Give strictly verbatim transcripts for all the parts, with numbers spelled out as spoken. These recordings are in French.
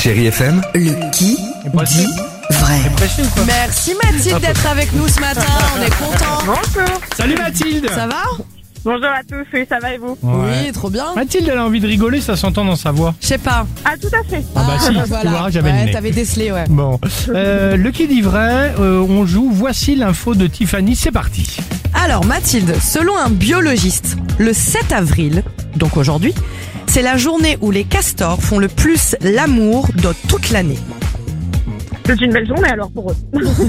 Chérie F M, Le qui dit vrai. Prêché ou quoi? Merci Mathilde d'être avec nous ce matin, on est contents. Bonjour. Salut Mathilde. Ça va? Bonjour à tous, oui, ça va et vous? Oui, trop bien. Mathilde, elle a envie de rigoler, ça s'entend dans sa voix. Je sais pas. Ah, tout à fait. Ah bah si, tu vois, j'avais le ouais, nez. t'avais décelé, ouais. Bon, euh, le qui dit vrai, euh, on joue Voici l'info de Tiffany, c'est parti. Alors Mathilde, selon un biologiste, le sept avril, donc aujourd'hui, c'est la journée où les castors font le plus l'amour de toute l'année. C'est une belle journée alors pour eux.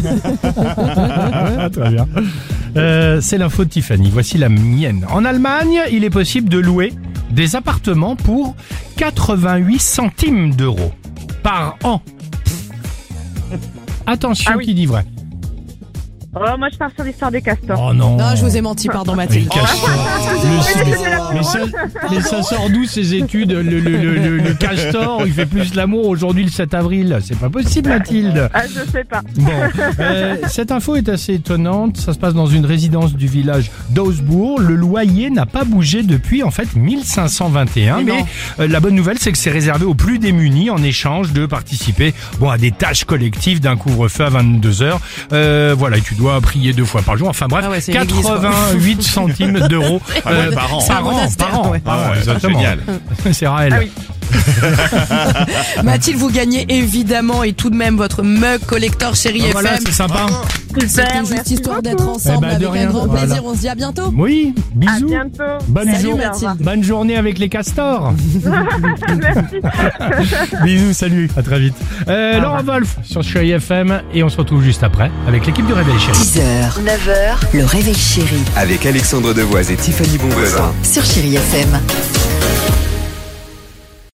Ah, très bien. Euh, c'est l'info de Tiffany, voici la mienne. En Allemagne, il est possible de louer des appartements pour quatre-vingt-huit centimes d'euros par an. Attention, Ah oui. qui dit vrai? Oh, moi je pars sur l'histoire des castors. Oh non. Non, je vous ai menti, pardon Mais Mathilde. le castor. Le- c'était la mais, ça, mais ça sort d'où ces études? Le, le, le, le, le castor, il fait plus l'amour aujourd'hui le sept avril. C'est pas possible, Mathilde. Ah, je sais pas. Bon, euh, cette info est assez étonnante. Ça se passe dans une résidence du village d'Augsbourg. Le loyer n'a pas bougé depuis en fait mille cinq cent vingt et un. Mais Mais non. euh, la bonne nouvelle, c'est que c'est réservé aux plus démunis en échange de participer bon, à des tâches collectives d'un couvre-feu à vingt-deux heures. Euh, voilà, et tu dois prier deux fois par jour. Enfin bref, Ah ouais, c'est une église, quoi. quatre-vingt-huit centimes d'euros euh, par an. C'est un par an. monastère, Par an, ouais. par an, Ah ouais, exactement. génial. C'est Raël. Ah oui. Mathilde, vous gagnez évidemment et tout de même votre mug collector Chérie Ah, voilà, F M. c'est sympa. C'était Super, juste merci histoire d'être beaucoup. ensemble Eh ben, de avec rien, un grand voilà. plaisir. On se dit à bientôt. Oui, À bisous. bientôt. Bonne, Salut, jour- Mathilde. bonne journée avec les castors. Merci. Bisous, salut, à très vite. Euh, Laurent Wolf sur Chérie F M et on se retrouve juste après avec l'équipe du Réveil Chérie. dix heures, neuf heures, le réveil chéri avec Alexandre Devoise et Tiffany Bonvoisin. sur Chérie F M.